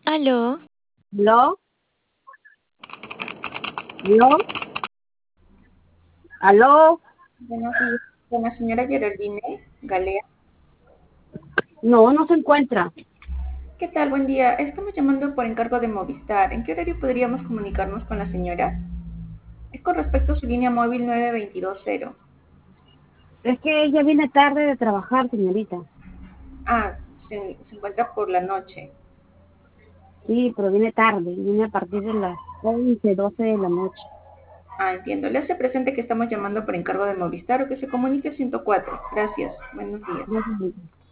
Aló, ¿Aló? ¿Aló? ¿Aló? Buenos días, con la señora Geraldine Galea. No, no se encuentra. ¿Qué tal? Buen día. Estamos llamando por encargo de Movistar. ¿En qué horario podríamos comunicarnos con la señora? Es con respecto a su línea móvil 9220. Es que ella viene tarde de trabajar, señorita. Ah, se encuentra por la noche. Sí, pero viene tarde. Viene a partir de las 11, 12 de la noche. Ah, entiendo. Le hace presente que estamos llamando por encargo de Movistar o que se comunique 104. Gracias. Buenos días. No, señorita.